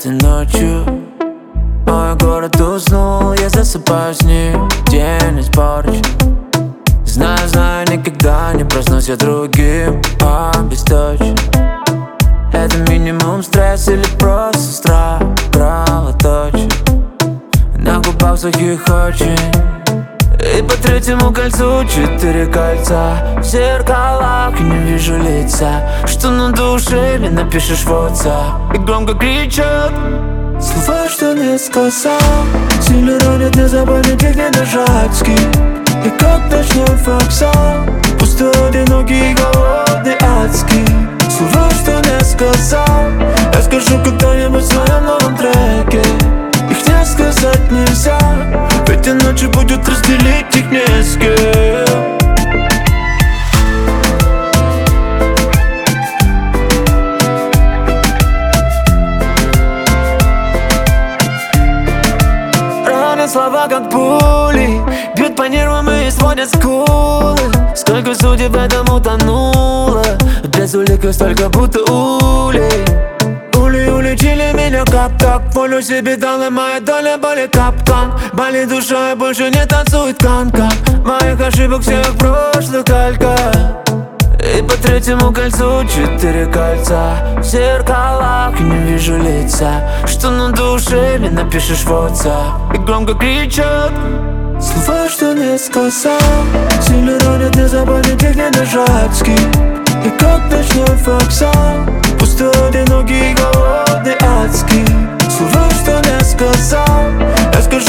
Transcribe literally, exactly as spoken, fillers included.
этой ночью мой город уснул, я засыпаю с ним. День испорчен. Знаю, знаю, никогда не проснусь я другим, обесточен. Это минимум стресс или просто страх кровоточен. На губах сухих очень. И по третьему кольцу четыре кольца. В зеркалах я не вижу лица. Что на душе или напишешь в WhatsApp. И громко кричат слова, что не сказал. Сильно ранят, не запомнить их, не нажать скип. И как ночной вокзал, пустой, одинокий, голодный, адский. Слова, что не сказал, я скажу когда-нибудь в своем новом треке. Их не сказать нельзя, ведь и ночи будет разделить их не с кем. Ранят слова как пули, бьют по нервам и сводят скулы. Сколько судеб этому тонуло, без улик и столько будто улей. Ули уличили меня как так, волю себе дал, и моя доля боли капкан. Болит душа и больше не танцует канка. Моих ошибок всех прошлых калька. И по третьему кольцу четыре кольца. В зеркалах я не вижу лица. Что на душе или напишешь в WhatsApp. И громко кричат слова, что не сказал. Сильно ранят, не запомнить их, не нажать скип. И как ночной вокзал, пустой, одинокий, голодный, адский. Слова, что не сказал, я скажу